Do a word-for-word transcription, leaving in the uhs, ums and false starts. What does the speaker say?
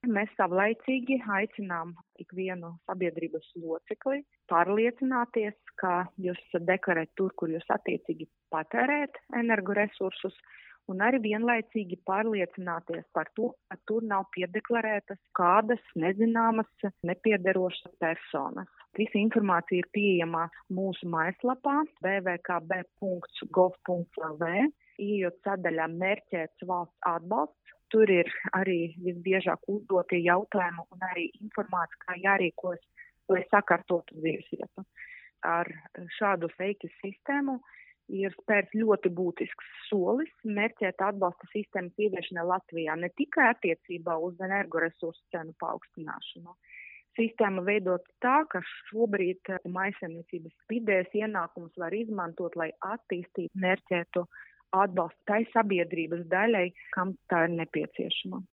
Mēs savlaicīgi aicinām ikvienu sabiedrības locekli pārliecināties, ka jūs deklarējat tur, kur jūs attiecīgi patērējat energoresursus, un arī vienlaicīgi pārliecināties par to, ka tur nav piedeklarētas kādas nezināmas, nepiederošas personas. Visa informācija ir pieejama mūsu mājaslapā w w w punkt b punkt gov punkt l v, ieejot sadaļā mērķēts valsts atbalsts. Tur ir arī visbiežāk uzdotie jautājumi un arī informācija, kā jārīkojas, lai sakārtotu dzīvesvietu. Ar šādu fake sistēmu ir spērts ļoti būtisks solis mērķēt atbalsta sistēmas ieviešanai Latvijā, ne tikai attiecībā uz energoresursu cenu paaugstināšanu. Sistēma veidot tā, ka šobrīd maisaimniecības vidējais ienākums var izmantot, lai attīstītu mērķētu atbalstu tai sabiedrības daļai, kam tā ir nepieciešama.